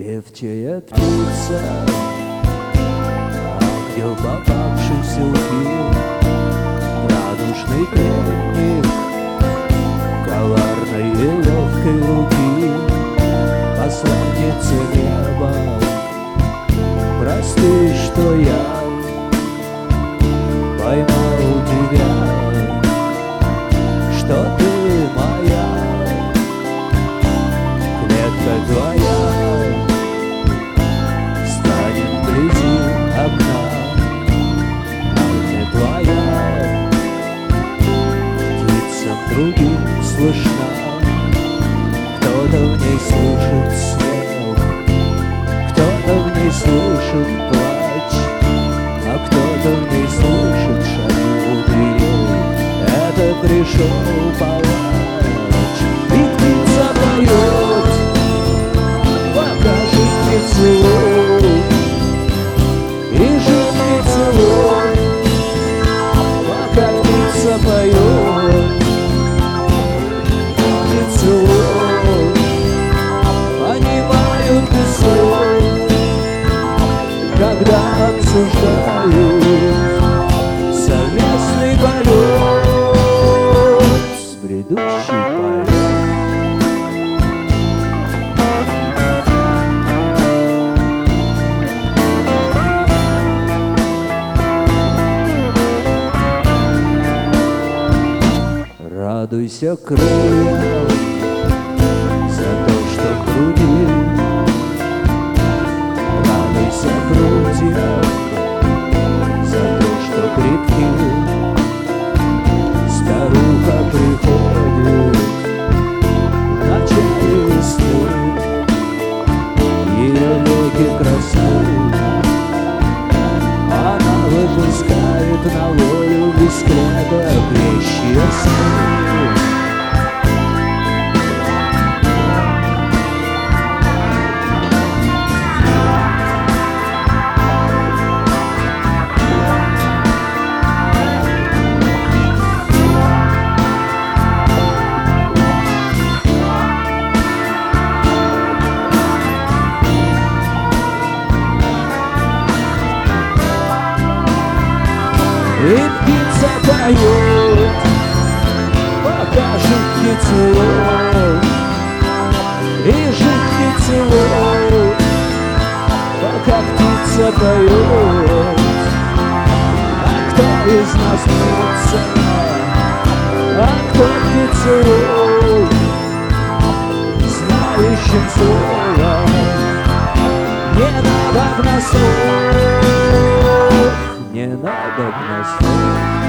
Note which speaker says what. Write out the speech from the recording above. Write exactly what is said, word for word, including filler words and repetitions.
Speaker 1: Певчая птица, ангел, попавший в селки, радужный пленник коварной и легкой руки, посланница неба, прости, что я поймал тебя, что ты моя, клетка твоя станет вблизи окна, не твоя птицам другим слышна, кто-то в ней слышит смех, кто-то в ней слышит плач, а кто-то в ней слышит шаги у дверей. Это пришел палач, и птица поет, покажет мне целуй, и жирный целуй, пока птица поет, и целуй, понимают и слов, когда обсуждают совместный полет, бредущий полет. Радуйся крыльям за то, что в груди, радуйся прутьям за то, что крепки. Старуха приходит в начале весны, ее веки красны, она выпускает на волю бесклета вещи сны. И птица поет, покажет мне целуй, и жидкий целуй, пока птица поет. А кто из нас птица, а кто мне целуй, знающим словом не надо в нас слов. Не надо в нас слов.